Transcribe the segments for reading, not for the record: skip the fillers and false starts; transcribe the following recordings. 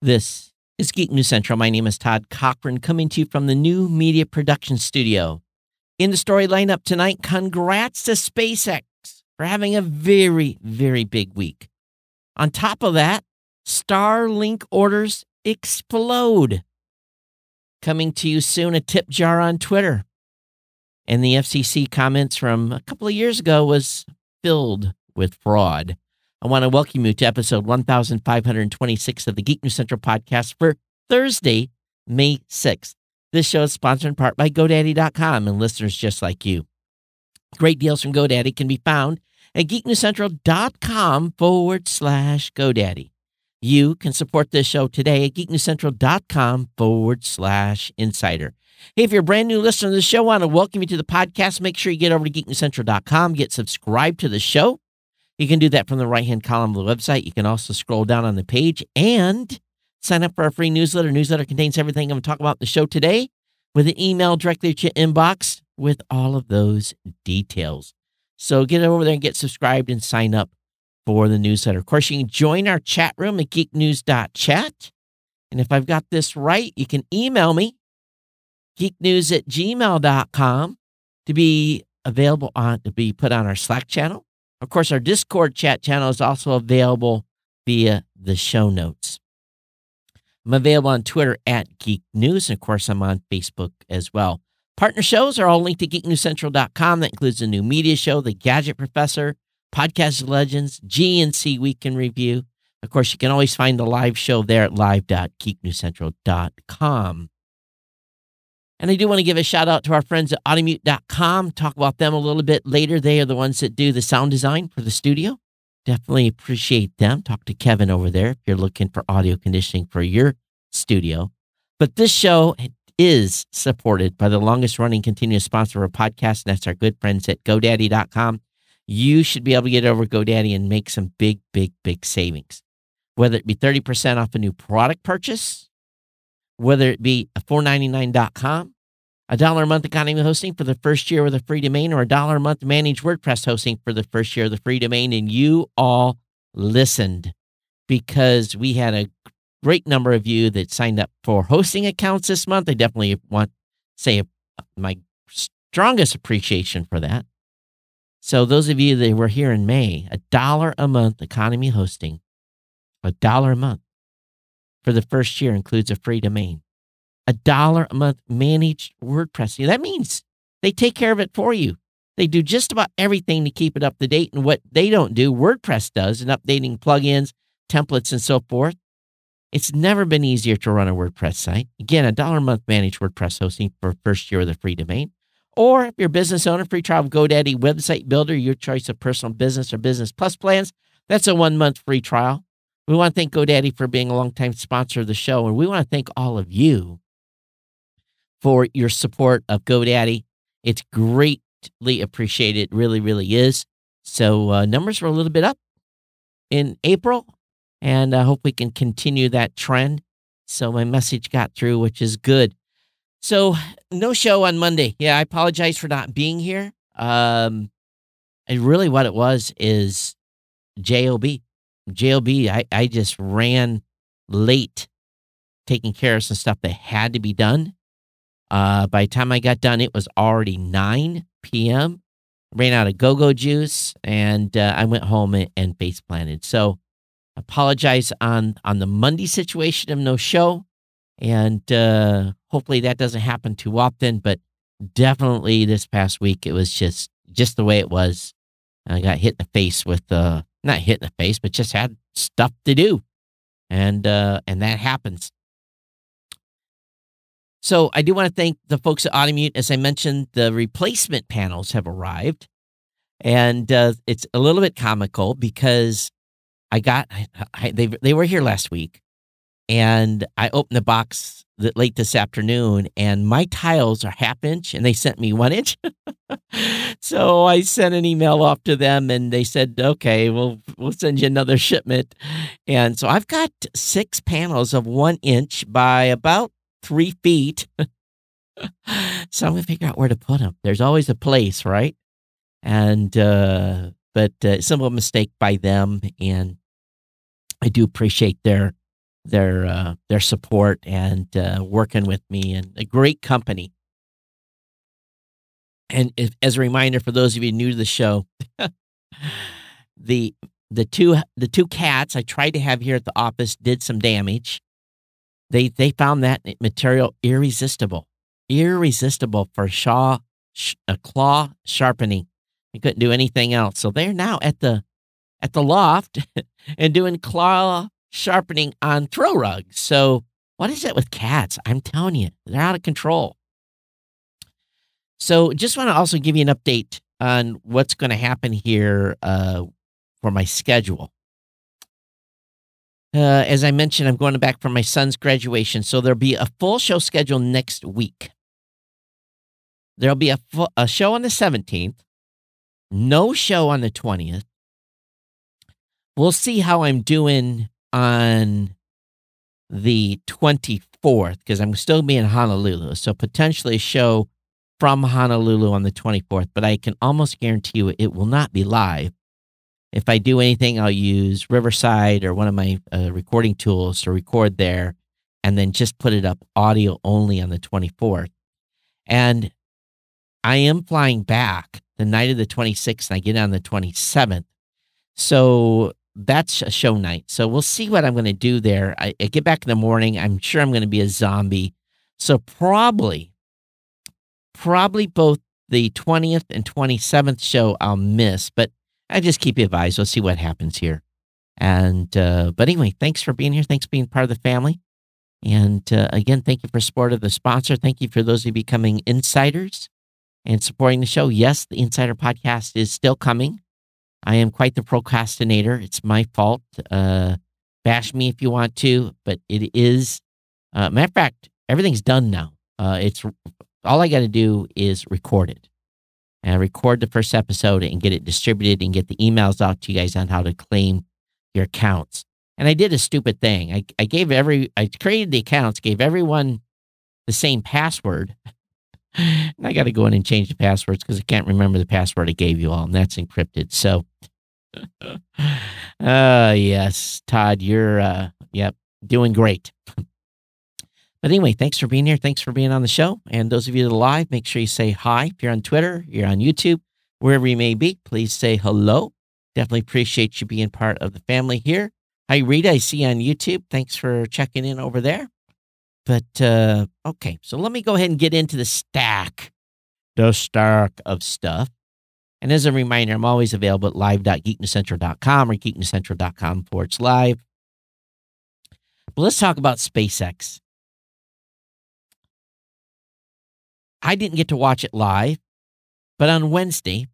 This is Geek News Central. My name is Todd Cochran, coming to you from the New Media Production Studio. In the story lineup tonight, congrats to SpaceX for having a very, very big week. On top of that, Starlink orders explode. Coming to you soon, a tip jar on Twitter. And the FCC comments from a couple of years ago was filled with fraud. I want to welcome you to episode 1526 of the Geek News Central podcast for Thursday, May 6th. This show is sponsored in part by GoDaddy.com and listeners just like you. Great deals from GoDaddy can be found at geeknewscentral.com/GoDaddy. You can support this show today at geeknewscentral.com/insider. Hey, if you're a brand new listener to the show, I want to welcome you to the podcast. Make sure you get over to geeknewscentral.com, get subscribed to the show. You can do that from the right-hand column of the website. You can also scroll down on the page and sign up for our free newsletter. Newsletter contains everything I'm going to talk about in the show today with an email directly to your inbox with all of those details. So get over there and get subscribed and sign up for the newsletter. Of course, you can join our chat room at geeknews.chat. And if I've got this right, you can email me, geeknews@gmail.com, to be available to be put on our Slack channel. Of course, our Discord chat channel is also available via the show notes. I'm available on Twitter at Geek News. And of course, I'm on Facebook as well. Partner shows are all linked to geeknewscentral.com. That includes the New Media Show, The Gadget Professor, Podcast Legends, GNC Week in Review. Of course, you can always find the live show there at live.geeknewscentral.com. And I do want to give a shout out to our friends at Audimute.com. Talk about them a little bit later. They are the ones that do the sound design for the studio. Definitely appreciate them. Talk to Kevin over there if you're looking for audio conditioning for your studio. But this show is supported by the longest running continuous sponsor of a podcast, and that's our good friends at GoDaddy.com. You should be able to get over GoDaddy and make some big, big, big savings. Whether it be 30% off a new product purchase, whether it be a $4.99.com, $1 a month economy hosting for the first year with a free domain, or $1 a month managed WordPress hosting for the first year of the free domain. And you all listened because we had a great number of you that signed up for hosting accounts this month. I definitely want to say my strongest appreciation for that. So those of you that were here in May, $1 a month economy hosting, $1 a month for the first year includes a free domain. $1 a month managed WordPress. That means they take care of it for you. They do just about everything to keep it up to date. And what they don't do, WordPress does in updating plugins, templates, and so forth. It's never been easier to run a WordPress site. Again, $1 a month managed WordPress hosting for first year with a free domain. Or if you're a business owner, free trial of GoDaddy Website Builder, your choice of personal business or business plus plans. That's a 1 month free trial. We want to thank GoDaddy for being a longtime sponsor of the show. And we want to thank all of you for your support of GoDaddy. It's greatly appreciated. It really, really is. So numbers were a little bit up in April, and I hope we can continue that trend. So my message got through, which is good. So no show on Monday. Yeah, I apologize for not being here. And really what it was is JOB. I just ran late taking care of some stuff that had to be done. By the time I got done, it was already 9 p.m. Ran out of go-go juice, and I went home and face planted. So apologize on the Monday situation of no show, and hopefully that doesn't happen too often, but definitely this past week, it was just the way it was. I got hit in the face with, not hit in the face, but just had stuff to do. And that happens. So I do want to thank the folks at Audimute. As I mentioned, the replacement panels have arrived. And it's a little bit comical because they were here last week. And I opened the box late this afternoon, and my tiles are 1/2 inch, and they sent me 1 inch. So I sent an email off to them, and they said, okay, we'll send you another shipment. And so I've got 6 panels of 1 inch by about 3 feet. So I'm going to figure out where to put them. There's always a place, right? And, but simple mistake by them. And I do appreciate their their support and working with me, and a great company. And as a reminder for those of you new to the show, the the two cats I tried to have here at the office did some damage. They found that material irresistible for claw sharpening. They couldn't do anything else, so they're now at the loft and doing claw sharpening on throw rugs. So what is it with cats? I'm telling you, they're out of control. So just want to also give you an update on what's going to happen here for my schedule. As I mentioned, I'm going back for my son's graduation, so there'll be a full show schedule next week. There'll be a show on the 17th, no show on the 20th. We'll see how I'm doing on the 24th, because I'm still be in Honolulu, so potentially a show from Honolulu on the 24th, but I can almost guarantee you it will not be live. If I do anything, I'll use Riverside or one of my recording tools to record there, and then just put it up audio only on the 24th. And I am flying back the night of the 26th, and I get on the 27th. So that's a show night. So we'll see what I'm going to do there. I get back in the morning. I'm sure I'm going to be a zombie. So probably both the 20th and 27th show I'll miss, but I just keep you advised. We'll see what happens here. And, but anyway, thanks for being here. Thanks for being part of the family. And again, thank you for support of the sponsor. Thank you for those of you becoming insiders and supporting the show. Yes, the Insider Podcast is still coming. I am quite the procrastinator. It's my fault. Bash me if you want to, but it is, matter of fact, everything's done now. It's all I got to do is record it. And record the first episode and get it distributed and get the emails out to you guys on how to claim your accounts. And I did a stupid thing. I created the accounts, gave everyone the same password. And I got to go in and change the passwords because I can't remember the password I gave you all, and that's encrypted. So, yes, Todd, you're, doing great. But anyway, thanks for being here. Thanks for being on the show. And those of you that are live, make sure you say hi. If you're on Twitter, you're on YouTube, wherever you may be, please say hello. Definitely appreciate you being part of the family here. Hi, Rita, I see you on YouTube. Thanks for checking in over there. But, okay, so let me go ahead and get into the stack of stuff. And as a reminder, I'm always available at live.geeknewscentral.com or geeknewscentral.com/live. But let's talk about SpaceX. I didn't get to watch it live, but on Wednesday,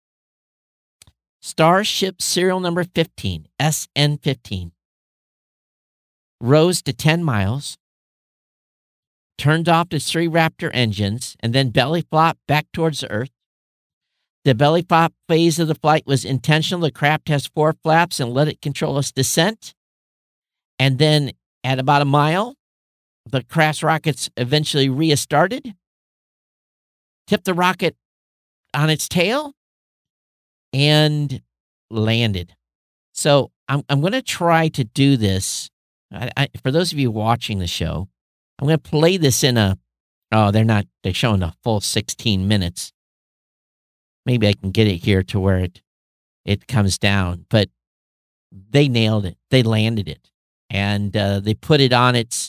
Starship serial number 15, SN15, rose to 10 miles, turned off its 3 Raptor engines, and then belly flopped back towards the Earth. The belly flop phase of the flight was intentional. The craft has 4 flaps and let it control its descent. And then at about a mile, the crash rockets eventually restarted, tipped the rocket on its tail, and landed. So I'm going to try to do this. For those of you watching the show, I'm going to play this in they're showing a full 16 minutes. Maybe I can get it here to where it comes down, but they nailed it. They landed it, and they put it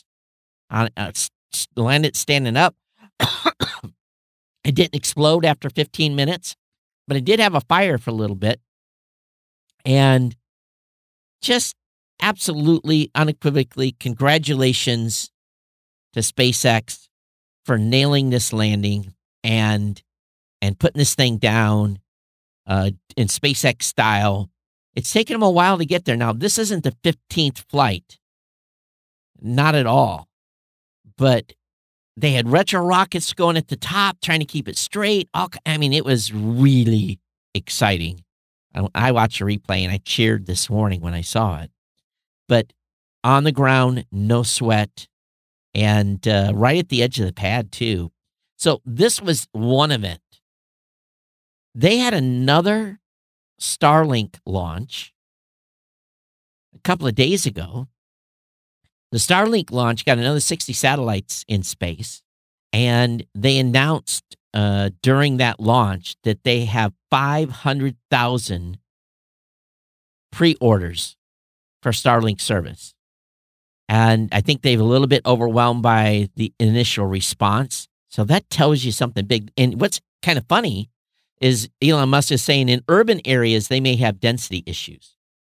landed standing up. It didn't explode after 15 minutes, but it did have a fire for a little bit. And just absolutely unequivocally, congratulations to SpaceX for nailing this landing and putting this thing down in SpaceX style. It's taken them a while to get there. Now, this isn't the 15th flight. Not at all. But they had retro rockets going at the top, trying to keep it straight. It was really exciting. I watched a replay, and I cheered this morning when I saw it. But on the ground, no sweat, and right at the edge of the pad, too. So this was one event. They had another Starlink launch a couple of days ago, The Starlink launch got another 60 satellites in space, and they announced during that launch that they have 500,000 pre-orders for Starlink service. And I think they've a little bit overwhelmed by the initial response. So that tells you something big. And what's kind of funny is Elon Musk is saying in urban areas, they may have density issues.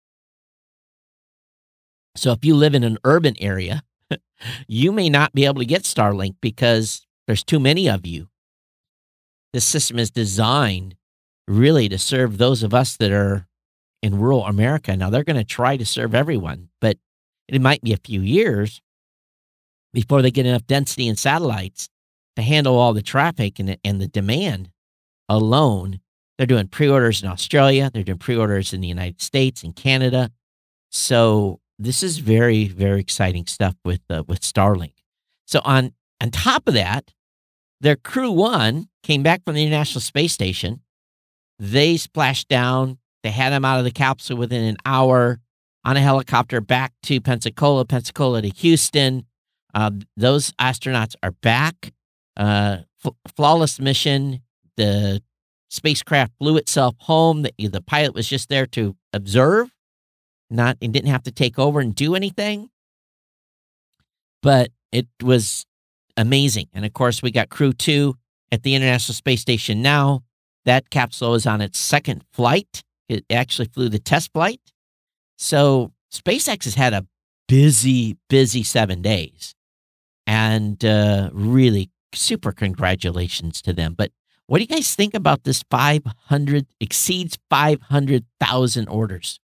So if you live in an urban area, you may not be able to get Starlink because there's too many of you. This system is designed really to serve those of us that are in rural America. Now, they're going to try to serve everyone, but it might be a few years before they get enough density in satellites to handle all the traffic and the demand alone. They're doing pre-orders in Australia. They're doing pre-orders in the United States and Canada. So this is very, very exciting stuff with Starlink. So on top of that, their Crew 1 came back from the International Space Station. They splashed down. They had them out of the capsule within an hour on a helicopter back to Pensacola to Houston. Those astronauts are back. Flawless mission. The spacecraft flew itself home. The pilot was just there to observe, and didn't have to take over and do anything. But it was amazing. And of course, we got Crew 2 at the International Space Station now. That capsule is on its second flight. It actually flew the test flight. So SpaceX has had a busy 7 days. And really super congratulations to them. But what do you guys think about this exceeds 500,000 orders?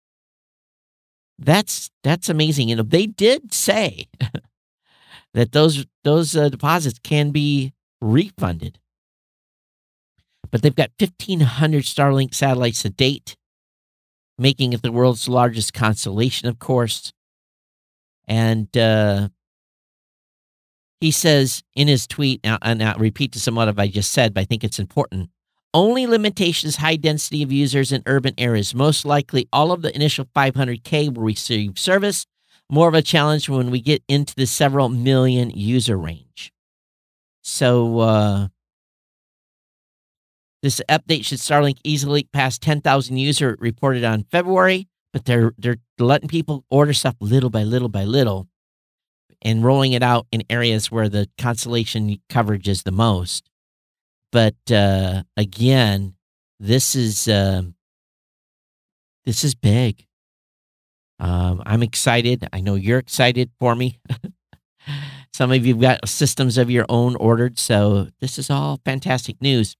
That's amazing. They did say that those deposits can be refunded. But they've got 1,500 Starlink satellites to date, making it the world's largest constellation, of course. And he says in his tweet, and I'll repeat to somewhat of what I just said, but I think it's important. Only limitations, high density of users in urban areas. Most likely, all of the initial 500K will receive service. More of a challenge when we get into the several million user range. So this update should Starlink easily past 10,000 user reported on February, but they're letting people order stuff little by little by little and rolling it out in areas where the constellation coverage is the most. But again, this is big. I'm excited. I know you're excited for me. Some of you've got systems of your own ordered, so this is all fantastic news.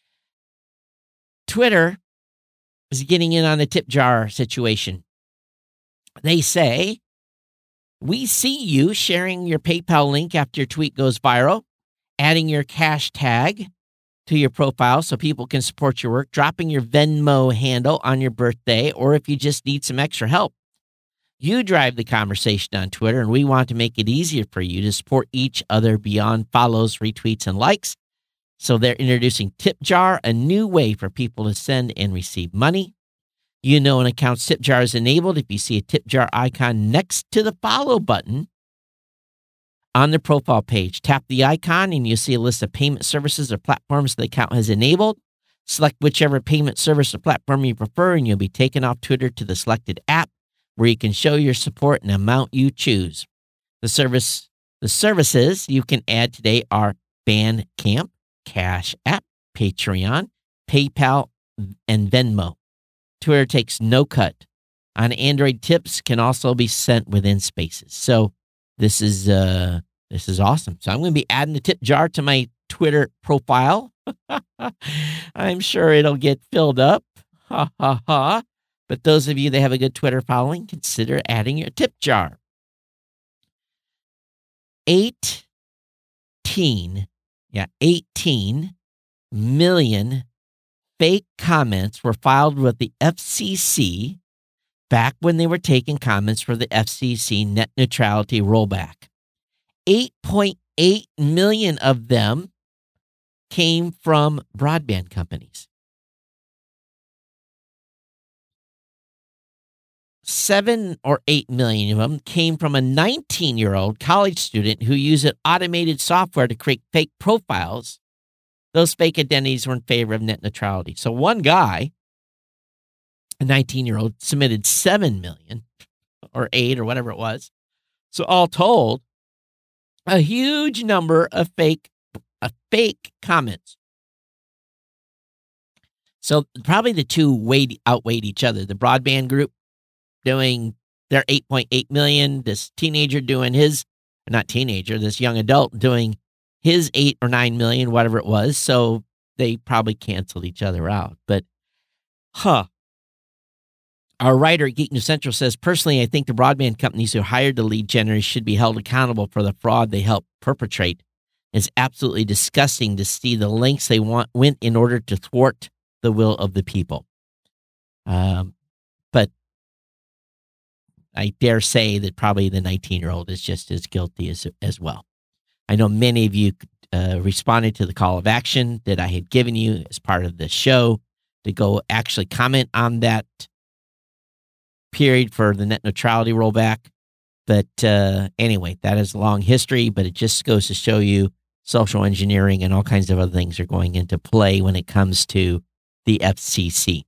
Twitter is getting in on the tip jar situation. They say, we see you sharing your PayPal link after your tweet goes viral, adding your cash tag to your profile so people can support your work, dropping your Venmo handle on your birthday, or if you just need some extra help. You drive the conversation on Twitter, and we want to make it easier for you to support each other beyond follows, retweets, and likes. So they're introducing Tip Jar, a new way for people to send and receive money. You know an account's Tip Jar is enabled if you see a Tip Jar icon next to the follow button on the profile page. Tap the icon and you'll see a list of payment services or platforms the account has enabled. Select whichever payment service or platform you prefer, and you'll be taken off Twitter to the selected app where you can show your support and amount you choose. The services you can add today are Bandcamp, Cash App, Patreon, PayPal, and Venmo. Twitter takes no cut. On Android, tips can also be sent within Spaces. So this is awesome. So I'm going to be adding the tip jar to my Twitter profile. I'm sure it'll get filled up. Ha ha ha. But those of you that have a good Twitter following, consider adding your tip jar. 18 million fake comments were filed with the FCC back when they were taking comments for the FCC net neutrality rollback. 8.8 million of them came from broadband companies. 7 or 8 million of them came from a 19-year-old college student who used an automated software to create fake profiles. Those fake identities were in favor of net neutrality. So one guy, a 19-year-old, submitted 7 million or 8 or whatever it was. So all told, a huge number of fake comments. So probably the two outweighed each other. The broadband group doing their 8.8 million, this teenager doing his, not teenager, this young adult doing his 8 or 9 million, whatever it was. So they probably canceled each other out. But, Our writer at Geek News Central says, personally, I think the broadband companies who hired the lead generators should be held accountable for the fraud they helped perpetrate. It's absolutely disgusting to see the lengths they went in order to thwart the will of the people. But I dare say that probably the 19-year-old is just as guilty as well. I know many of you responded to the call of action that I had given you as part of the show to go actually comment on that period for the net neutrality rollback. But anyway, that is a long history, but it just goes to show you social engineering and all kinds of other things are going into play when it comes to the FCC.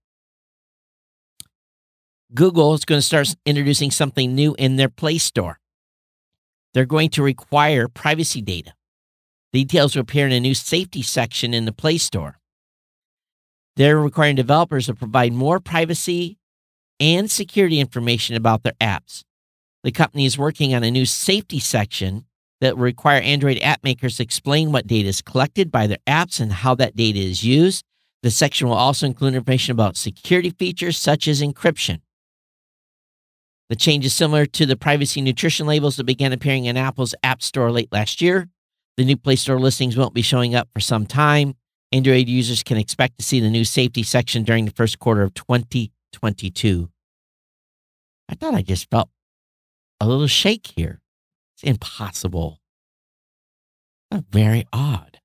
Google is going to start introducing something new in their Play Store. They're going to require privacy data. Details will appear in a new safety section in the Play Store. They're requiring developers to provide more privacy and security information about their apps. The company is working on a new safety section that will require Android app makers to explain what data is collected by their apps and how that data is used. The section will also include information about security features such as encryption. The change is similar to the privacy nutrition labels that began appearing in Apple's App Store late last year. The new Play Store listings won't be showing up for some time. Android users can expect to see the new safety section during the first quarter of 2022. I thought I just felt a little shake here. It's impossible. That's very odd.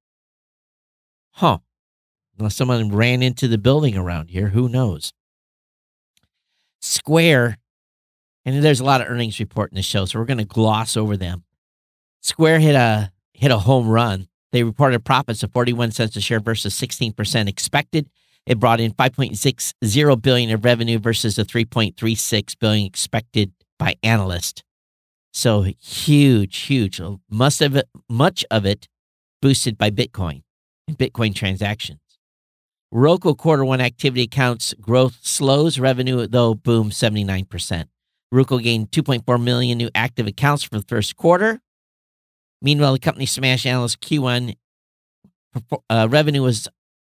Unless someone ran into the building around here, who knows? Square, and there's a lot of earnings report in the show, so we're going to gloss over them. Square hit a home run. They reported profits of 41 cents a share versus 16% expected. It brought in $5.60 billion of revenue versus the $3.36 billion expected by analysts. So huge, much of it boosted by Bitcoin and Bitcoin transactions. Roku quarter one activity accounts growth slows. Revenue, though, boomed 79%. Roku gained 2.4 million new active accounts for the first quarter. Meanwhile, the company smashed analyst Q1 revenue was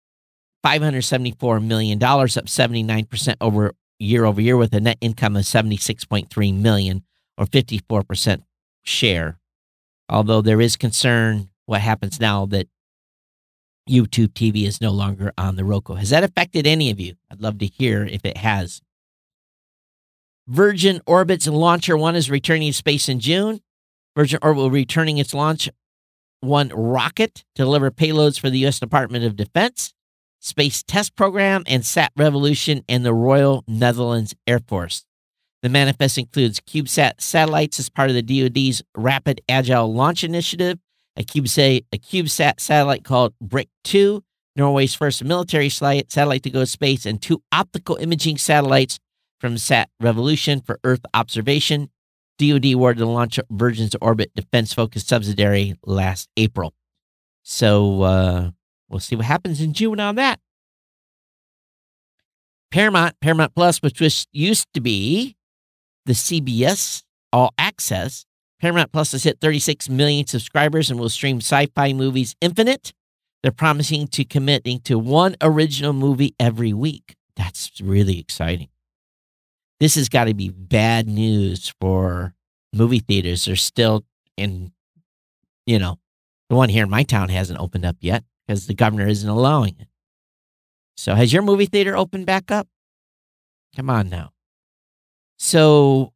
$574 million, up 79% year over year, with a net income of $76.3 million, or 54% share. Although there is concern what happens now that YouTube TV is no longer on the Roku. Has that affected any of you? I'd love to hear if it has. Virgin Orbit's Launcher 1 is returning to space in June. Virgin Orbit will be returning its Launch 1 rocket to deliver payloads for the U.S. Department of Defense, Space Test Program, and Sat Revolution and the Royal Netherlands Air Force. The manifest includes CubeSat satellites as part of the DoD's Rapid Agile Launch Initiative, a CubeSat satellite called Brick 2, Norway's first military satellite to go to space, and 2 optical imaging satellites from Sat Revolution for Earth observation. DoD awarded the launch of Virgin's Orbit defense-focused subsidiary last April. So we'll see what happens in June on that. Paramount Plus, which used to be the CBS All Access, Paramount Plus has hit 36 million subscribers and will stream sci-fi movies infinite. They're promising to committing to 1 original movie every week. That's really exciting. This has got to be bad news for movie theaters. They're still in, the one here in my town hasn't opened up yet because the governor isn't allowing it. So has your movie theater opened back up? Come on now. So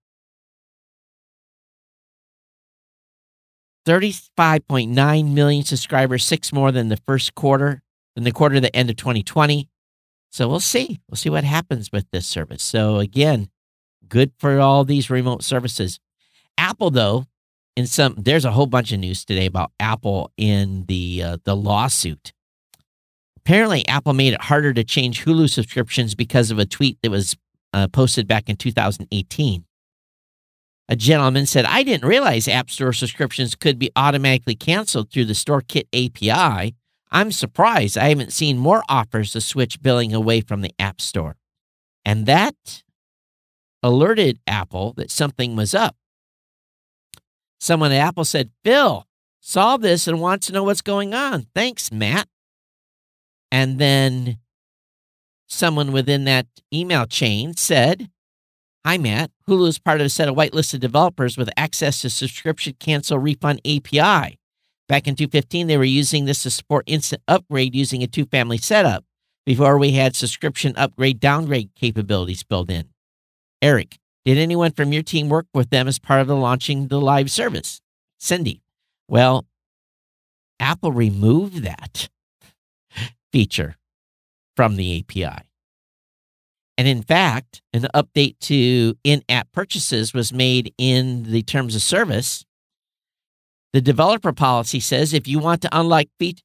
35.9 million subscribers, 6 more than the first quarter, than the quarter that ended 2020. So we'll see. We'll see what happens with this service. So again, Good for all these remote services. Apple, though, there's a whole bunch of news today about Apple in the lawsuit. Apparently, Apple made it harder to change Hulu subscriptions because of a tweet that was posted back in 2018. A gentleman said, "I didn't realize App Store subscriptions could be automatically canceled through the StoreKit API. I'm surprised I haven't seen more offers to switch billing away from the App Store." And that alerted Apple that something was up. Someone at Apple said, "Phil saw this and wants to know what's going on. Thanks, Matt." And then someone within that email chain said, "Hi, Matt. Hulu is part of a set of whitelisted developers with access to subscription cancel refund API. Back in 2015, they were using this to support instant upgrade using a two-family setup before we had subscription upgrade downgrade capabilities built in. Eric, did anyone from your team work with them as part of the launching the live service?" Cindy, well, Apple removed that feature from the API. And in fact, an update to in-app purchases was made in the terms of service. The developer policy says if you want to unlock features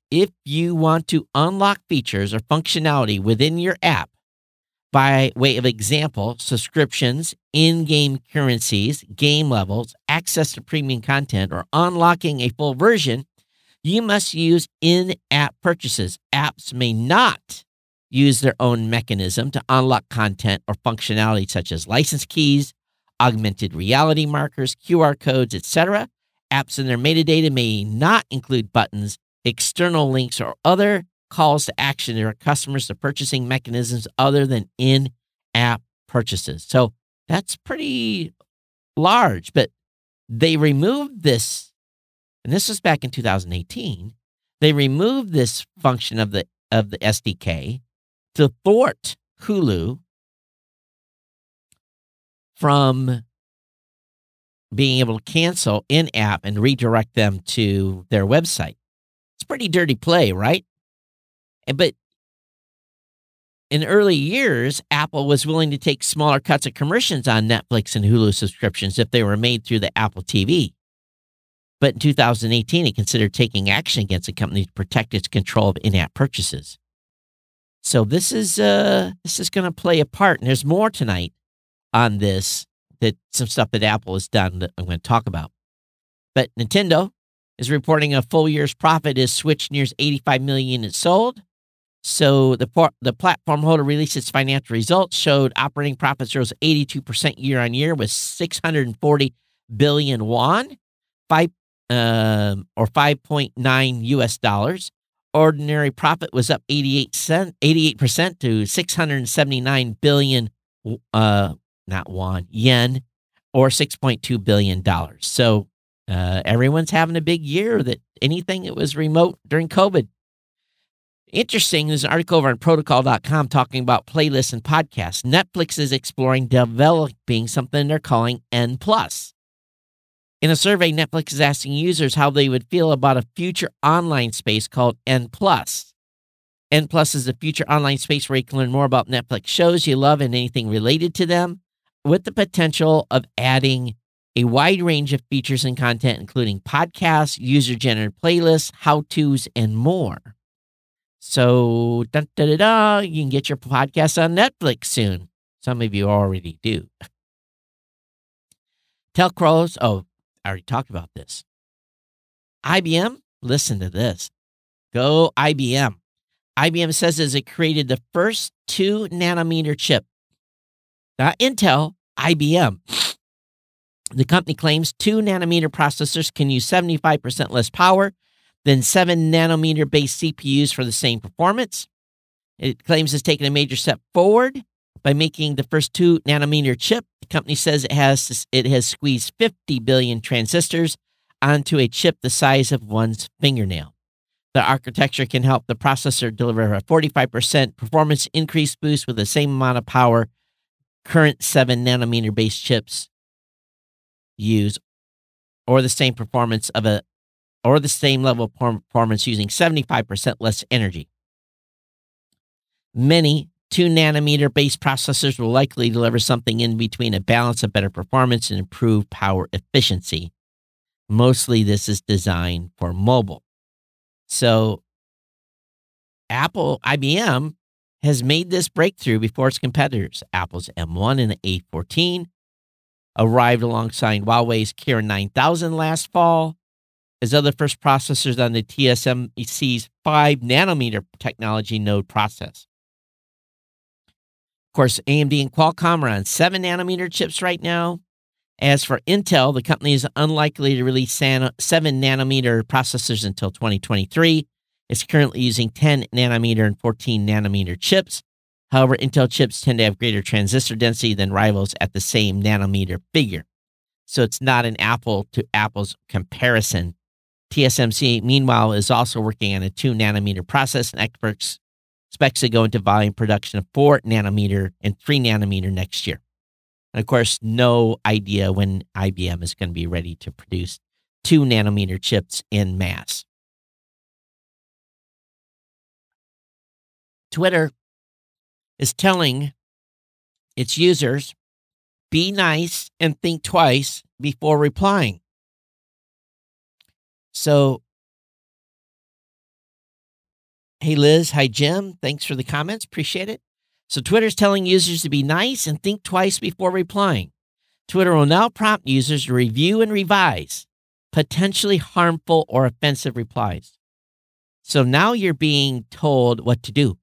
or functionality within your app, by way of example, subscriptions, in-game currencies, game levels, access to premium content, or unlocking a full version, you must use in-app purchases. Apps may not use their own mechanism to unlock content or functionality such as license keys, augmented reality markers, QR codes, etc. Apps in their metadata may not include buttons, external links, or other calls to action to customers to purchasing mechanisms other than in-app purchases. So that's pretty large, but they removed this, and this was back in 2018. They removed this function of the SDK to thwart Hulu from being able to cancel in-app and redirect them to their website. It's pretty dirty play, right? But in early years, Apple was willing to take smaller cuts of commissions on Netflix and Hulu subscriptions if they were made through the Apple TV. But in 2018, it considered taking action against the company to protect its control of in-app purchases. So this is going to play a part, and there's more tonight on this, that some stuff that Apple has done that I'm going to talk about. But Nintendo is reporting a full year's profit as Switch nears 85 million units sold. So the platform holder released its financial results, showed operating profits rose 82% year on year with 640 billion won, or 5.9 US dollars. Ordinary profit was up 88% to 679 billion, not won, yen, or $6.2 billion. So everyone's having a big year. That anything that was remote during COVID. Interesting, there's an article over on protocol.com talking about playlists and podcasts. Netflix is exploring developing something they're calling N+. In a survey, Netflix is asking users how they would feel about a future online space called N+. N+ is a future online space where you can learn more about Netflix shows you love and anything related to them, with the potential of adding a wide range of features and content, including podcasts, user-generated playlists, how-tos, and more. So, you can get your podcast on Netflix soon. Some of you already do. Telcros, I already talked about this. IBM, listen to this. Go IBM. IBM says it created the first 2-nanometer chip. Not Intel, IBM. The company claims 2-nanometer processors can use 75% less power than 7-nanometer based CPUs for the same performance. It claims it's taken a major step forward by making the first 2-nanometer chip. The company says it has squeezed 50 billion transistors onto a chip the size of one's fingernail. The architecture can help the processor deliver a 45% performance increase boost with the same amount of power current 7-nanometer based chips use, or the same performance or the same level of performance using 75% less energy. Many 2-nanometer based processors will likely deliver something in between a balance of better performance and improved power efficiency. Mostly this is designed for mobile. So IBM has made this breakthrough before its competitors. Apple's M1 and the A14 arrived alongside Huawei's Kirin 9000 last fall as other first processors on the TSMC's 5-nanometer technology node process. Of course, AMD and Qualcomm are on 7-nanometer chips right now. As for Intel, the company is unlikely to release 7-nanometer processors until 2023. It's currently using 10-nanometer and 14-nanometer chips. However, Intel chips tend to have greater transistor density than rivals at the same nanometer figure. So it's not an apple-to-apples comparison. TSMC, meanwhile, is also working on a 2-nanometer process, and experts expect to go into volume production of 4-nanometer and 3-nanometer next year. And of course, no idea when IBM is going to be ready to produce 2-nanometer chips in mass. Twitter is telling its users, be nice and think twice before replying. So, hey Liz, hi Jim, thanks for the comments, appreciate it. So Twitter's telling users to be nice and think twice before replying. Twitter will now prompt users to review and revise potentially harmful or offensive replies. So now you're being told what to do.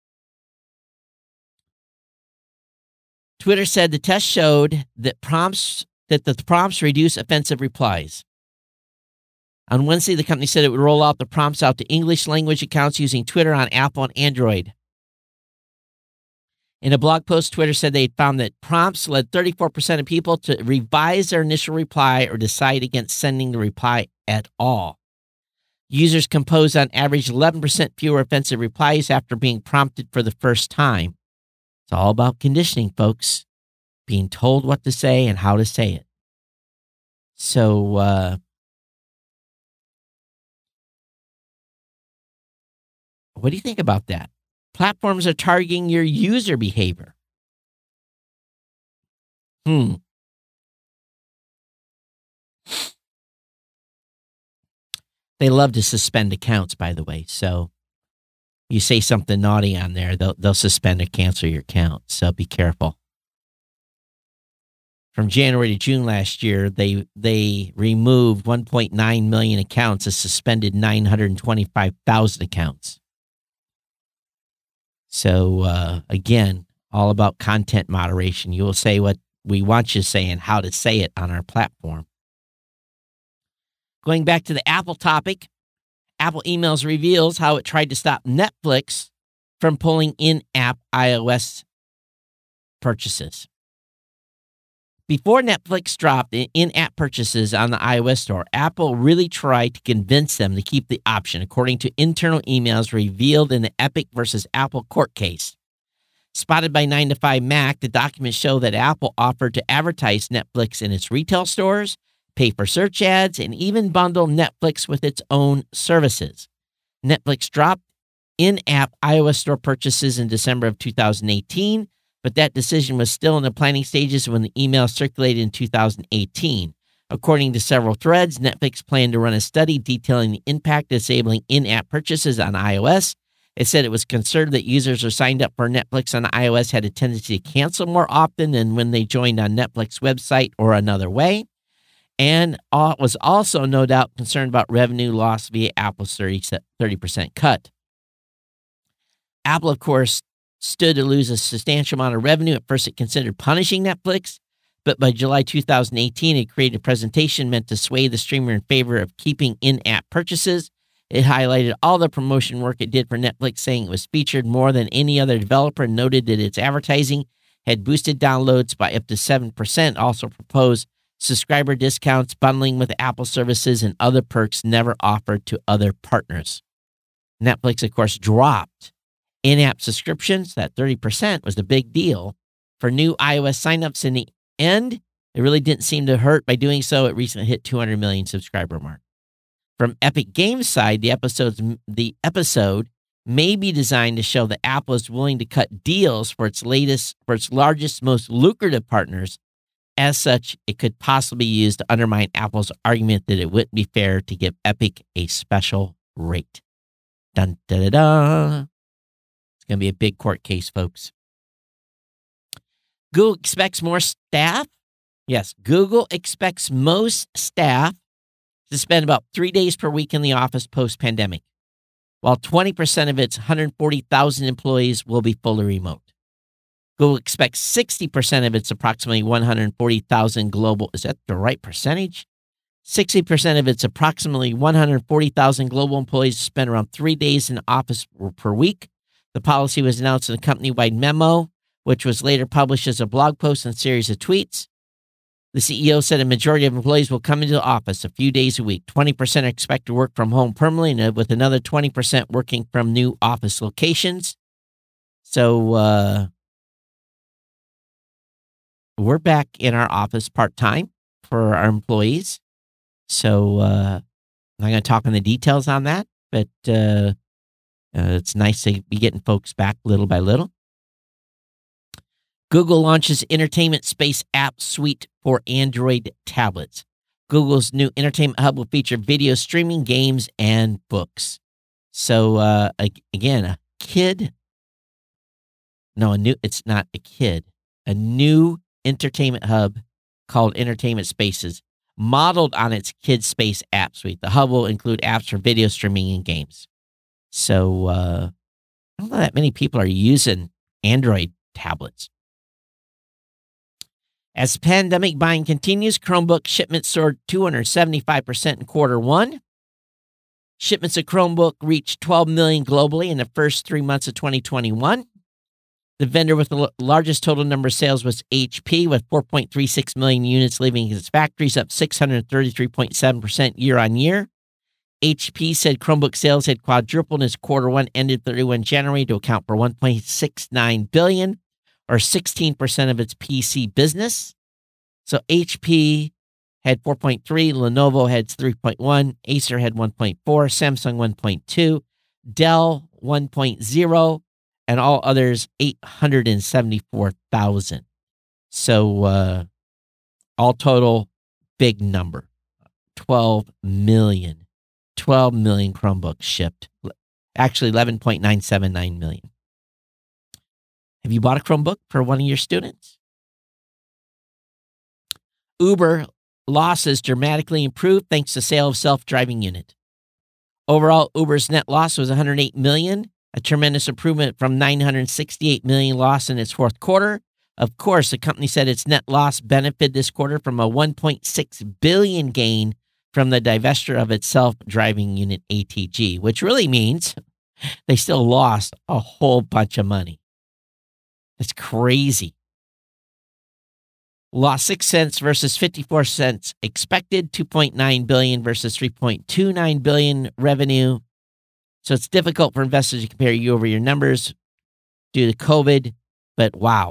Twitter said the test showed that the prompts reduce offensive replies. On Wednesday, the company said it would roll out the prompts out to English language accounts using Twitter on Apple and Android. In a blog post, Twitter said they found that prompts led 34% of people to revise their initial reply or decide against sending the reply at all. Users composed on average 11% fewer offensive replies after being prompted for the first time. It's all about conditioning, folks. Being told what to say and how to say it. So, what do you think about that? Platforms are targeting your user behavior. They love to suspend accounts, by the way. So you say something naughty on there, they'll suspend or cancel your account. So be careful. From January to June last year, they removed 1.9 million accounts and suspended 925,000 accounts. So, again, all about content moderation. You will say what we want you to say and how to say it on our platform. Going back to the Apple topic, Apple emails reveals how it tried to stop Netflix from pulling in-app iOS purchases. Before Netflix dropped the in-app purchases on the iOS store, Apple really tried to convince them to keep the option, according to internal emails revealed in the Epic versus Apple court case. Spotted by 9 to 5 Mac, the documents show that Apple offered to advertise Netflix in its retail stores, pay for search ads, and even bundle Netflix with its own services. Netflix dropped in-app iOS store purchases in December of 2018, but that decision was still in the planning stages when the email circulated in 2018. According to several threads, Netflix planned to run a study detailing the impact of disabling in-app purchases on iOS. It said it was concerned that users who signed up for Netflix on iOS had a tendency to cancel more often than when they joined on Netflix website or another way, and was also no doubt concerned about revenue loss via Apple's 30% cut. Apple, of course, stood to lose a substantial amount of revenue. At first, it considered punishing Netflix, but by July 2018, it created a presentation meant to sway the streamer in favor of keeping in-app purchases. It highlighted all the promotion work it did for Netflix, saying it was featured more than any other developer, and noted that its advertising had boosted downloads by up to 7%, also proposed subscriber discounts, bundling with Apple services, and other perks never offered to other partners. Netflix, of course, dropped in-app subscriptions. That 30% was the big deal for new iOS signups. In the end, it really didn't seem to hurt. By doing so, it recently hit 200 million subscriber mark. From Epic Games' side, the episode may be designed to show that Apple is willing to cut deals for its largest, most lucrative partners. As such, it could possibly be used to undermine Apple's argument that it wouldn't be fair to give Epic a special rate. Dun, da, da, da. It's going to be a big court case, folks. Google expects more staff. Yes, Google expects most staff to spend about 3 days per week in the office post-pandemic, while 20% of its 140,000 employees will be fully remote. Google expects 60% of its approximately 140,000 global, is that the right percentage? 60% of its approximately 140,000 global employees spend around 3 days in office per week. The policy was announced in a company-wide memo, which was later published as a blog post and series of tweets. The CEO said a majority of employees will come into the office a few days a week. 20% are expected to work from home permanently, with another 20% working from new office locations. So we're back in our office part-time for our employees. So I'm not going to talk on the details on that, but it's nice to be getting folks back little by little. Google launches entertainment space app suite for Android tablets. Google's new entertainment hub will feature video streaming, games, and books. So again, it's not a kid, a new entertainment hub called Entertainment Spaces, modeled on its Kid Space app suite. The hub will include apps for video streaming and games. So I don't know that many people are using Android tablets. As pandemic buying continues, Chromebook shipments soared 275% in quarter one. Shipments of Chromebook reached 12 million globally in the first 3 months of 2021. The vendor with the largest total number of sales was HP, with 4.36 million units leaving its factories, up 633.7% year on year. HP said Chromebook sales had quadrupled in its quarter one ended 31 January to account for $1.69 billion, or 16% of its PC business. So HP had 4.3, Lenovo had 3.1, Acer had 1.4, Samsung 1.2, Dell 1.0, and all others 874,000. So all total, big number, 12 million Chromebooks shipped. Actually, 11.979 million. Have you bought a Chromebook for one of your students? Uber losses dramatically improved thanks to sale of self-driving unit. Overall, Uber's net loss was $108 million, a tremendous improvement from $968 million loss in its fourth quarter. Of course, the company said its net loss benefited this quarter from a $1.6 billion gain from the divestiture of its self-driving unit ATG, which really means they still lost a whole bunch of money. It's crazy. Lost 6 cents versus 54 cents expected, $2.9 billion versus $3.29 billion revenue. So it's difficult for investors to compare year-over-year numbers due to COVID, but wow.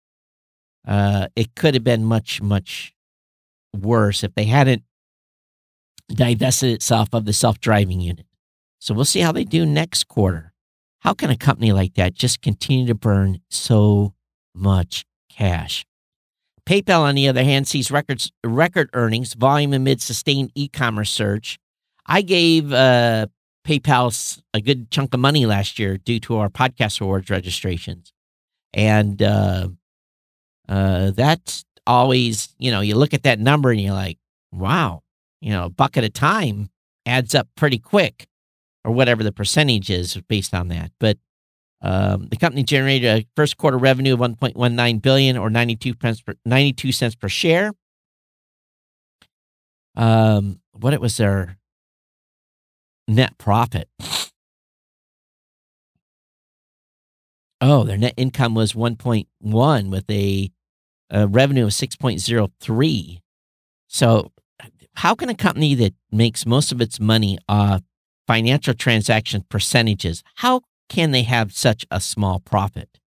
It could have been much, much worse if they hadn't divested itself of the self-driving unit. So we'll see how they do next quarter. How can a company like that just continue to burn so much cash? PayPal, on the other hand, sees record earnings, volume amid sustained e-commerce surge. I gave PayPal a good chunk of money last year due to our podcast awards registrations. And that's always, you look at that number and you're like, wow, a buck at a time adds up pretty quick, or whatever the percentage is based on that. But the company generated a first quarter revenue of $1.19 billion, or 92 cents per share. What was their net profit? Oh, their net income was 1.1 with a revenue of 6.03. So how can a company that makes most of its money off financial transaction percentages, how can they have such a small profit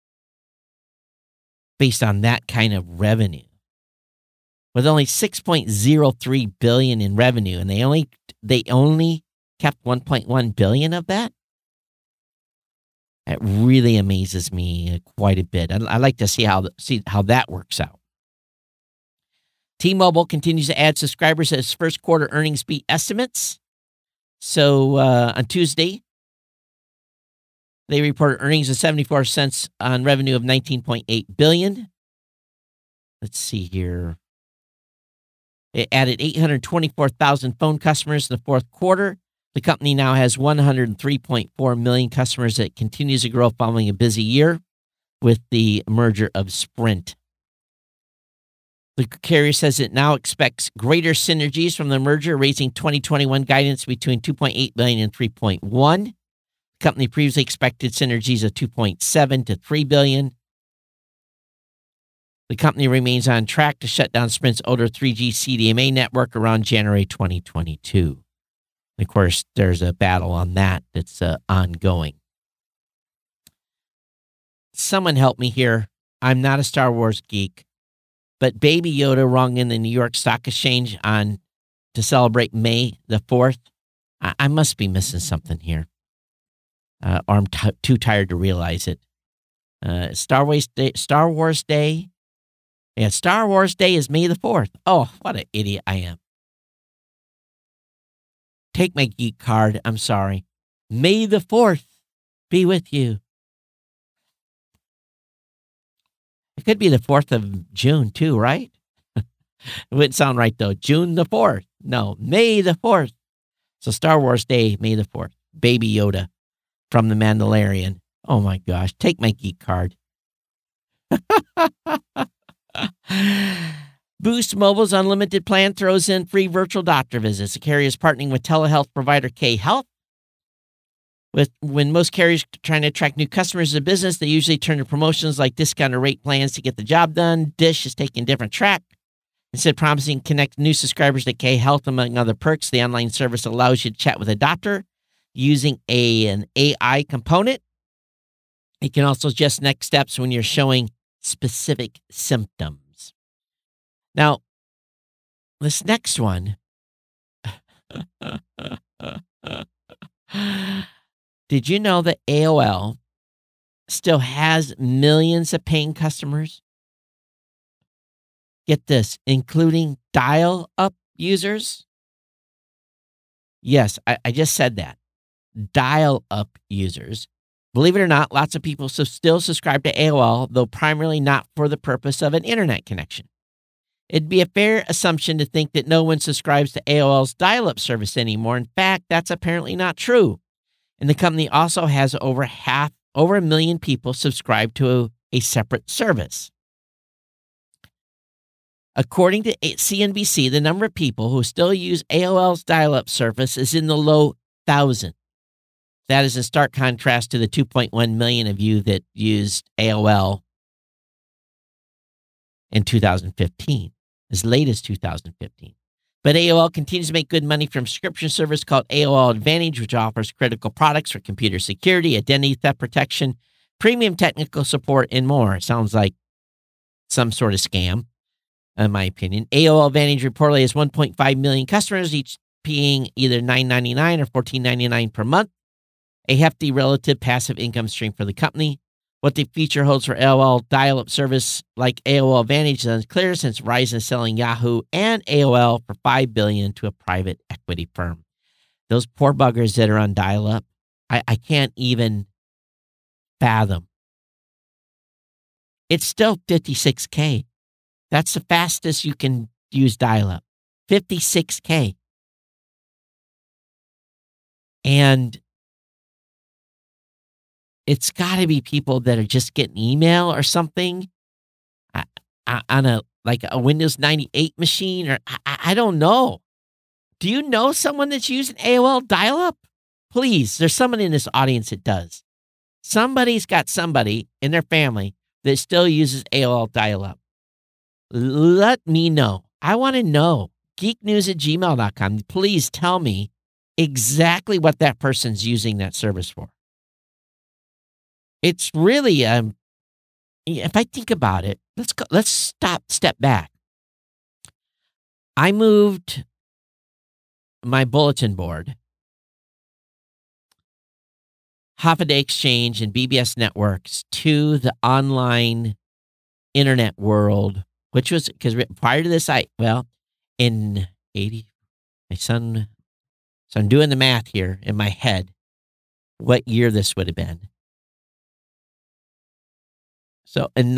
based on that kind of revenue? With only $6.03 billion in revenue, and they only kept $1.1 billion of that? It really amazes me quite a bit. I like to see how that works out. T-Mobile continues to add subscribers as first quarter earnings beat estimates. So on Tuesday, they reported earnings of 74 cents on revenue of $19.8 billion. Let's see here. It added 824,000 phone customers in the fourth quarter. The company now has 103.4 million customers that continues to grow following a busy year with the merger of Sprint. The carrier says it now expects greater synergies from the merger, raising 2021 guidance between $2.8 billion and $3.1 billion. The company previously expected synergies of $2.7 to $3 billion. The company remains on track to shut down Sprint's older 3G CDMA network around January 2022. Of course, there's a battle on that that's ongoing. Someone help me here. I'm not a Star Wars geek, but Baby Yoda rung in the New York Stock Exchange to celebrate May the 4th. I must be missing something here, or I'm too tired to realize it. Star Wars Day. Yeah, Star Wars Day is May the 4th. Oh, what an idiot I am. Take my geek card. I'm sorry. May the 4th be with you. It could be the 4th of June, too, right? It wouldn't sound right, though. June the 4th. No, May the 4th. So Star Wars Day, May the 4th. Baby Yoda from The Mandalorian. Oh, my gosh. Take my geek card. Boost Mobile's unlimited plan throws in free virtual doctor visits. The carrier is partnering with telehealth provider K Health. When most carriers are trying to attract new customers to the business, they usually turn to promotions like discounted rate plans to get the job done. Dish is taking a different track. Instead of promising to connect new subscribers to K Health, among other perks, the online service allows you to chat with a doctor using an AI component. It can also suggest next steps when you're showing specific symptoms. Now, this next one. Did you know that AOL still has millions of paying customers? Get this, including dial-up users? Yes, I just said that. Dial-up users. Believe it or not, lots of people still subscribe to AOL, though primarily not for the purpose of an internet connection. It'd be a fair assumption to think that no one subscribes to AOL's dial-up service anymore. In fact, that's apparently not true. And the company also has over 1 million people subscribed to a separate service. According to CNBC, the number of people who still use AOL's dial-up service is in the low thousands. That is in stark contrast to the 2.1 million of you that used AOL in 2015, as late as 2015. But AOL continues to make good money from a subscription service called AOL Advantage, which offers critical products for computer security, identity theft protection, premium technical support, and more. It sounds like some sort of scam, in my opinion. AOL Advantage reportedly has 1.5 million customers, each paying either $9.99 or $14.99 per month. A hefty relative passive income stream for the company. What the feature holds for AOL dial-up service like AOL Advantage is unclear, since Verizon is selling Yahoo and AOL for $5 billion to a private equity firm. Those poor buggers that are on dial-up, I can't even fathom. It's still 56K. That's the fastest you can use dial-up. 56K. And it's got to be people that are just getting email or something on a Windows 98 machine, or I don't know. Do you know someone that's using AOL dial-up? Please, there's someone in this audience that does. Somebody's got somebody in their family that still uses AOL dial-up. Let me know. I want to know. geeknews@gmail.com. Please tell me exactly what that person's using that service for. It's really, if I think about it, let's step back. I moved my bulletin board Hoffa Exchange and BBS Networks to the online internet world, which was because prior to this, in 80, so I'm doing the math here in my head, what year this would have been. So in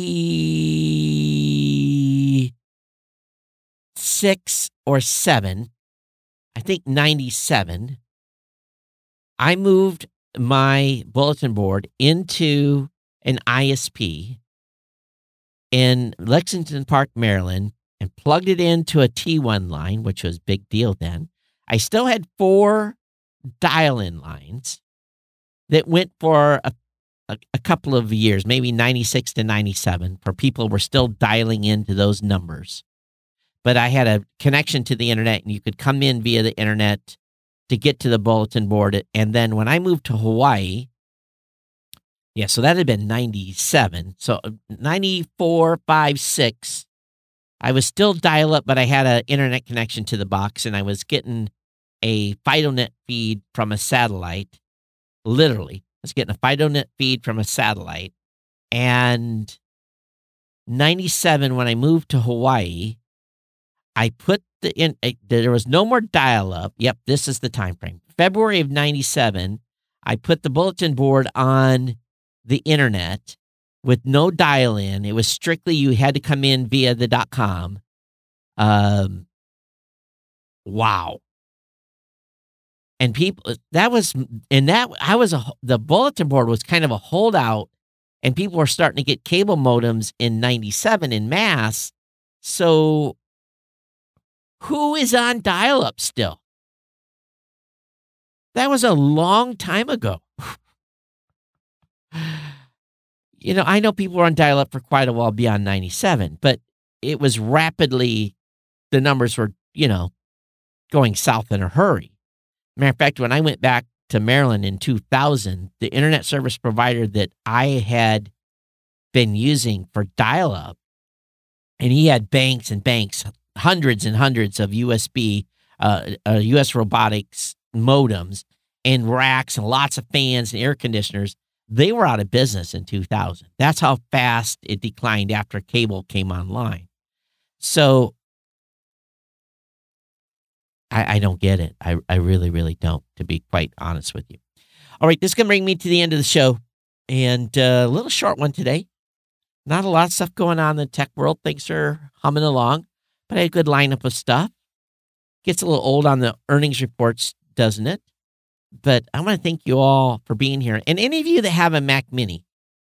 96 or 7, I think 97, I moved my bulletin board into an ISP in Lexington Park, Maryland, and plugged it into a T1 line, which was a big deal then. I still had 4 dial-in lines that went for a couple of years, maybe 96 to 97, for people were still dialing into those numbers. But I had a connection to the internet, and you could come in via the internet to get to the bulletin board. And then when I moved to Hawaii, so that had been 97. So 94, 5, 6, I was still dial up, but I had an internet connection to the box, and I was getting a FidoNet feed from a satellite. Literally, I was getting a FidoNet feed from a satellite. And 97, when I moved to Hawaii, I put there was no more dial-up. Yep, this is the time frame. February of 97, I put the bulletin board on the internet with no dial-in. It was strictly you had to come in via the .com. Wow. And people, the bulletin board was kind of a holdout, and people were starting to get cable modems in 97 in mass. So who is on dial-up still? That was a long time ago. I know people were on dial-up for quite a while beyond 97, but it was rapidly, the numbers were, going south in a hurry. Matter of fact, when I went back to Maryland in 2000, the internet service provider that I had been using for dial-up, and he had banks and banks, hundreds and hundreds of USB, US robotics modems and racks and lots of fans and air conditioners. They were out of business in 2000. That's how fast it declined after cable came online. So I don't get it. I really, really don't, to be quite honest with you. All right, this is going to bring me to the end of the show. And a little short one today. Not a lot of stuff going on in the tech world. Things are humming along. But I had a good lineup of stuff. Gets a little old on the earnings reports, doesn't it? But I want to thank you all for being here. And any of you that have a Mac Mini,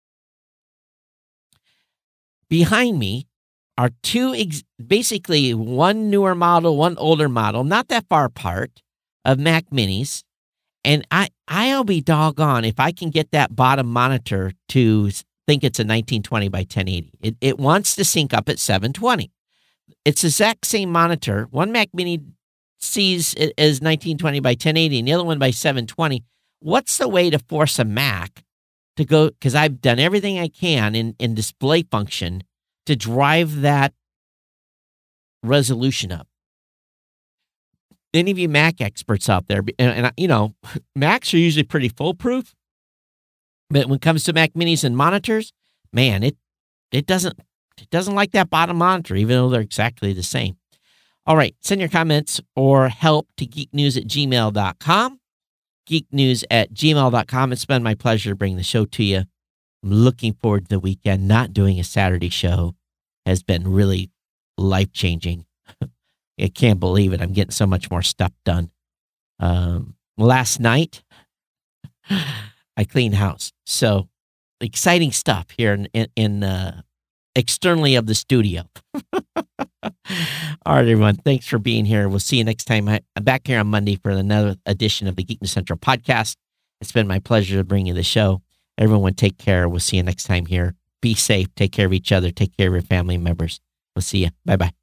behind me are basically one newer model, one older model, not that far apart, of Mac Minis. And I'll be doggone if I can get that bottom monitor to think it's a 1920 by 1080. It wants to sync up at 720. It's the exact same monitor. One Mac Mini sees it as 1920 by 1080 and the other one by 720. What's the way to force a Mac to go? Because I've done everything I can in display function to drive that resolution up. Any of you Mac experts out there, and Macs are usually pretty foolproof, but when it comes to Mac Minis and monitors, man, it doesn't like that bottom monitor, even though they're exactly the same. All right, send your comments or help to geeknews@gmail.com, geeknews@gmail.com. It's been my pleasure to bring the show to you. I'm looking forward to the weekend. Not doing a Saturday show has been really life-changing. I can't believe it. I'm getting so much more stuff done. Last night, I cleaned house. So exciting stuff here in externally of the studio. All right, everyone. Thanks for being here. We'll see you next time. I'm back here on Monday for another edition of the Geek News Central podcast. It's been my pleasure to bring you the show. Everyone take care. We'll see you next time here. Be safe. Take care of each other. Take care of your family members. We'll see you. Bye-bye.